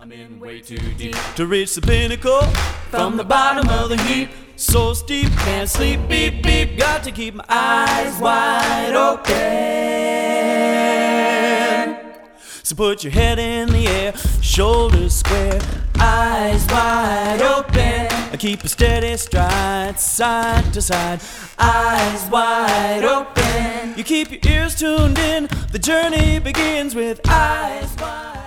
I'm in way too deep to reach the pinnacle from the bottom of the heap. So steep, can't sleep, beep, beep. Got to keep my eyes wide open. So put your head in the air, shoulders square, eyes wide open. Keep a steady stride, side to side, eyes wide open. You keep your ears tuned in, the journey begins with eyes wide open.